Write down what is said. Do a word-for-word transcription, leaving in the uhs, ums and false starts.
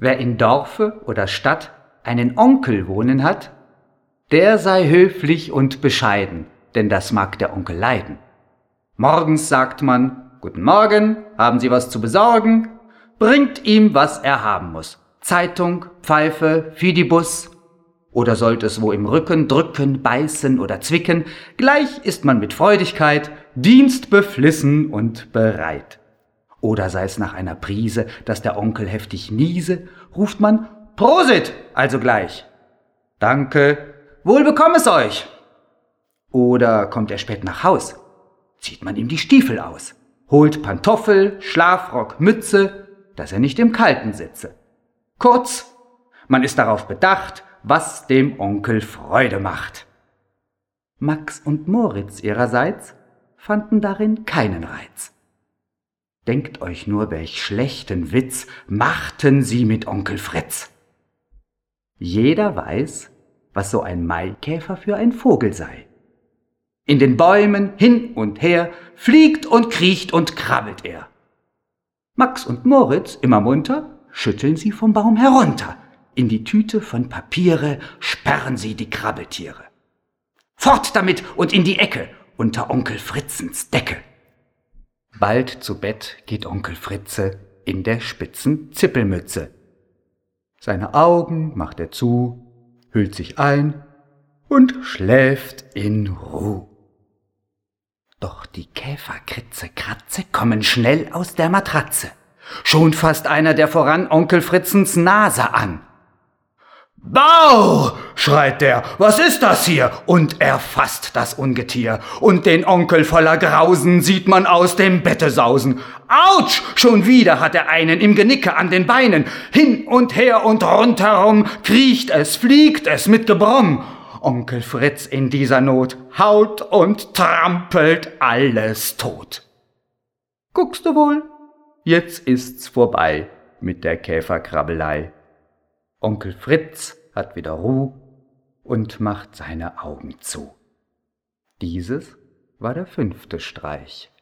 wer in Dorfe oder Stadt einen Onkel wohnen hat, der sei höflich und bescheiden, denn das mag der Onkel leiden. Morgens sagt man: Guten Morgen, haben Sie was zu besorgen? Bringt ihm, was er haben muss. Zeitung, Pfeife, Fidibus. Oder sollte es wo im Rücken drücken, beißen oder zwicken, gleich ist man mit Freudigkeit dienstbeflissen und bereit. Oder sei es nach einer Prise, dass der Onkel heftig niese, ruft man Prosit, also gleich. Danke, wohl bekomm es euch. Oder kommt er spät nach Haus, zieht man ihm die Stiefel aus, holt Pantoffel, Schlafrock, Mütze, dass er nicht im Kalten sitze. Kurz, man ist darauf bedacht, was dem Onkel Freude macht. Max und Moritz ihrerseits fanden darin keinen Reiz. Denkt euch nur, welch schlechten Witz machten sie mit Onkel Fritz. Jeder weiß, was so ein Maikäfer für ein Vogel sei. In den Bäumen hin und her fliegt und kriecht und krabbelt er. Max und Moritz, immer munter, schütteln sie vom Baum herunter. In die Tüte von Papiere sperren sie die Krabbeltiere. Fort damit und in die Ecke, unter Onkel Fritzens Decke. Bald zu Bett geht Onkel Fritze in der spitzen Zippelmütze. Seine Augen macht er zu, hüllt sich ein und schläft in Ruh. Doch die Käferkritze Kratze kommen schnell aus der Matratze. Schon fasst einer der voran Onkel Fritzens Nase an. »Bau!« schreit der, »was ist das hier?« Und er fasst das Ungetier. Und den Onkel voller Grausen sieht man aus dem Bette sausen. »Autsch!« Schon wieder hat er einen im Genicke an den Beinen. Hin und her und rundherum kriecht es, fliegt es mit Gebrumm. Onkel Fritz in dieser Not haut und trampelt alles tot. Guckst du wohl? Jetzt ist's vorbei mit der Käferkrabbelei. Onkel Fritz hat wieder Ruh und macht seine Augen zu. Dieses war der fünfte Streich.